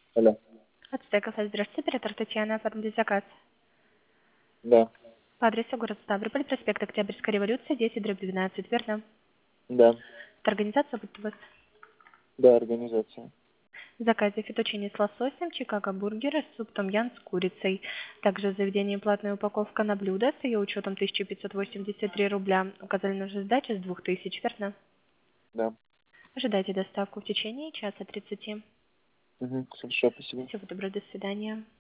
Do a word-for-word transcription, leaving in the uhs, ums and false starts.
Алло. Ацтек кафе, здравствуйте, оператор Татьяна, оформить заказ. Да, По адресу город Ставрополь, проспект Октябрьская революция, десять, дробь двенадцать, верно? да, Это организация будет у вас. да, организация. В заказе фетучини с лососем, чикаго бургеры, суп том-ям с курицей. Также в заведении платная упаковка на блюдо с ее учетом тысяча пятьсот восемьдесят три рубля. Указали нужную сдачу с двух тысяч, верно? Да. Ожидайте доставку в течение часа тридцати. Угу, хорошо, спасибо. Всего доброго, до свидания.